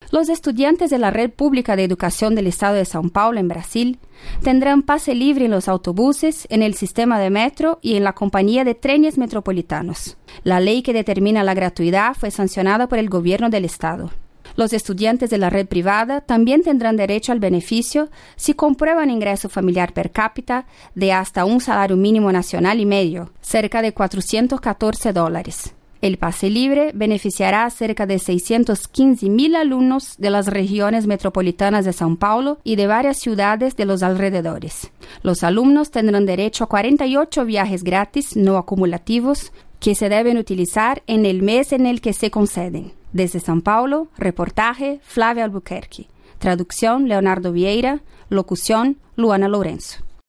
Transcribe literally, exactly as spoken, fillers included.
Los estudiantes de la Red Pública de Educación del Estado de São Paulo, en Brasil, tendrán pase libre en los autobuses, en el sistema de metro y en la compañía de trenes metropolitanos. La ley que determina la gratuidad fue sancionada por el gobierno del Estado. Los estudiantes de la red privada también tendrán derecho al beneficio si comprueban ingreso familiar per cápita de hasta un salario mínimo nacional y medio, cerca de cuatrocientos catorce dólares. El pase libre beneficiará a cerca de seiscientos quince mil alumnos de las regiones metropolitanas de São Paulo y de varias ciudades de los alrededores. Los alumnos tendrán derecho a cuarenta y ocho viajes gratis no acumulativos que se deben utilizar en el mes en el que se conceden. Desde São Paulo, reportaje Flávia Albuquerque. Traducción Leonardo Vieira. Locución Luana Lourenço.